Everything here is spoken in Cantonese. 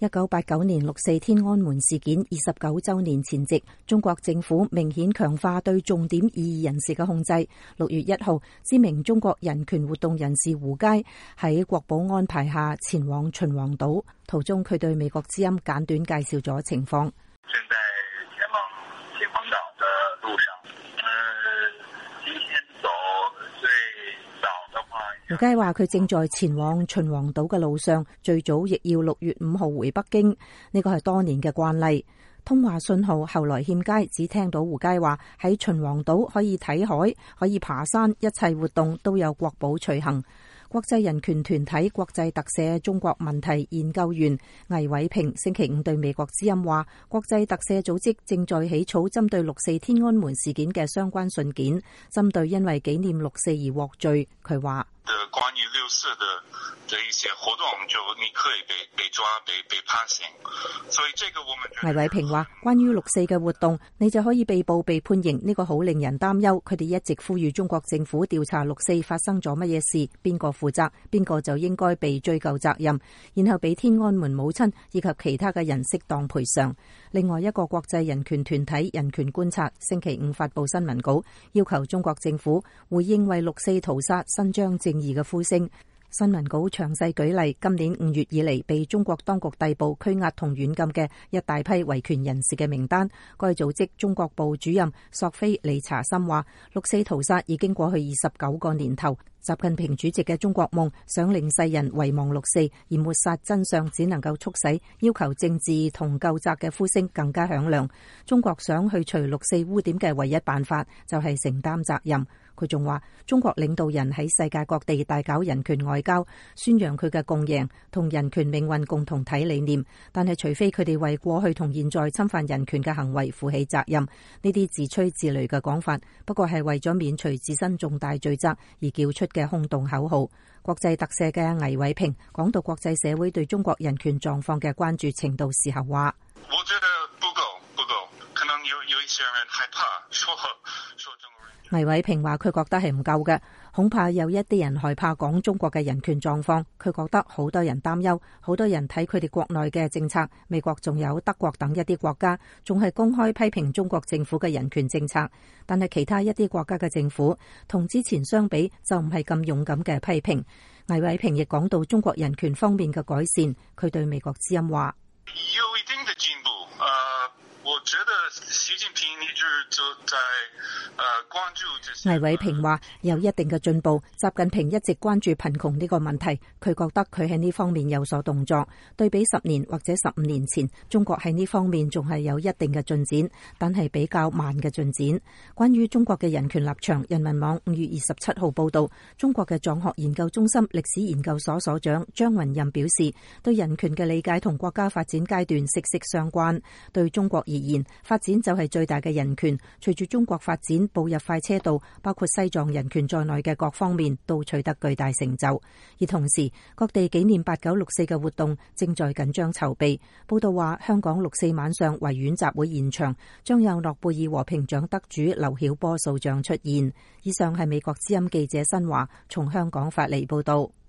1989年六四天安門事件29週年前夕，中國政府明顯強化對重點異議人士嘅控制。6月1號，知名中國人權活動人士胡佳喺國保安排下前往秦皇島，途中佢對美國之音簡短介紹咗情況。 正在前往秦皇島的路上，今天走最早的話， 胡佳話佢正在前往秦皇島嘅路上，最早亦要6月5號回北京，呢個係多年嘅慣例。通話信號後來欠佳，只聽到胡佳話喺秦皇島可以睇海，可以爬山，一切活動都有國保隨行。國際人權團體國際特赦中國問題研究員魏偉平星期五對美國之音話，國際特赦組織正在起草針對六四天安門事件嘅相關信件，針對因為紀念六四而獲罪。佢話關於六四的一些活動，就你可以被抓、被判刑，所以這個我們魏偉平話，關於六四嘅活動，你就可以被捕、被判刑，呢個好令人擔憂。佢哋一直呼籲中國政府調查六四發生咗乜嘢事，邊個負責，邊個就應該被追究責任，然後俾天安門母親以及其他嘅人適當賠償。另外一個國際人權團體人權觀察星期五發布新聞稿，要求中國政府回應為六四屠殺伸張正義嘅呼聲。新聞稿詳細舉例，今年5月以嚟被中國當局逮捕、拘押同軟禁嘅一大批維權人士嘅名單。該組織中國部主任索菲理查森話，六四屠殺已經過去29個年頭，習近平主席嘅中國夢想令世人遺忘六四，而抹殺真相只能夠促使要求政治同究責嘅呼聲更加響亮。中國想去除六四污點嘅唯一辦法就係承擔責任。佢仲話，中國領導人喺世界各地大搞人權外交，宣揚佢嘅共贏同人權命運共同體理念，但係除非佢哋為過去同現在侵犯人權嘅行為負起責任，呢啲自吹自擂嘅講法不過係為咗免除自身重大罪責而叫出嘅空洞口號。國際特赦嘅魏偉平講到國際社會對中國人權狀況嘅關注程度時候話， 我覺得不夠，可能有一些人害怕說中國人。 魏偉平話佢覺得係唔夠嘅，恐怕有一啲人害怕講中國嘅人權狀況。佢覺得好多人擔憂，好多人睇佢哋國內嘅政策，美國仲有德國等一啲國家仲係公開批評中國政府嘅人權政策，但係其他一啲國家嘅政府同之前相比就唔係咁勇敢嘅批評。魏偉平亦講到中國人權方面嘅改善，佢對美國之音話， 有一定的進步，我覺得習近平一直就在關注這些。 魏偉平話有一定嘅進步，習近平一直關注貧窮呢個問題，佢覺得佢喺呢方面有所動作。對比10年或者15年前，中國喺呢方面仲係有一定嘅進展，但係比較慢嘅進展。關於中國嘅人權立場，人民網5月27號報道，中國嘅藏學研究中心歷史研究所所長張雲任表示，對人權嘅理解同國家發展階段息息相關。對中國而言，發展就係最大嘅人權。隨住中國發展步入快車道，包括西藏人權在內嘅各方面都取得巨大成就。而同時，各地紀念89六四嘅活動正在緊張籌備。報道話，香港六四晚上維園集會現場將有諾貝爾和平獎得主劉曉波塑像出現。以上係美國之音記者新華從香港發嚟報道。